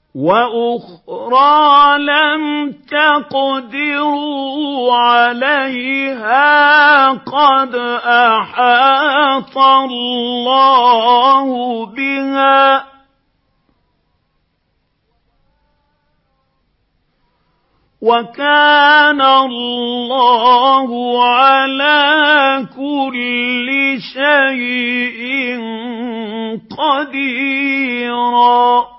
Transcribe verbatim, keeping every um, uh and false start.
وَأُخْرَىٰ لَمْ تَقْدِرُوا عَلَيْهَا قَدْ أَحَاطَ اللَّهُ بِهَا ۚ وَكَانَ اللَّهُ عَلَىٰ كُلِّ شَيْءٍ قَدِيرًا.